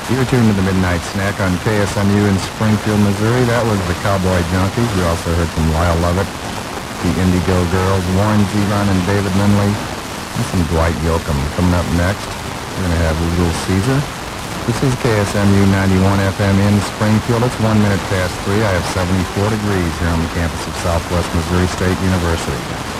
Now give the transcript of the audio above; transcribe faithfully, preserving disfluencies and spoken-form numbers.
You're tuned to the Midnight Snack on K S M U in Springfield, Missouri. That was the Cowboy Junkies. We also heard from Lyle Lovett, the Indigo Girls, Warren Zevon and David Lindley, and some Dwight Yoakam. Coming up next, we're going to have Little Caesar. This is K S M U ninety-one F M in Springfield. It's one minute past three. I have seventy-four degrees here on the campus of Southwest Missouri State University.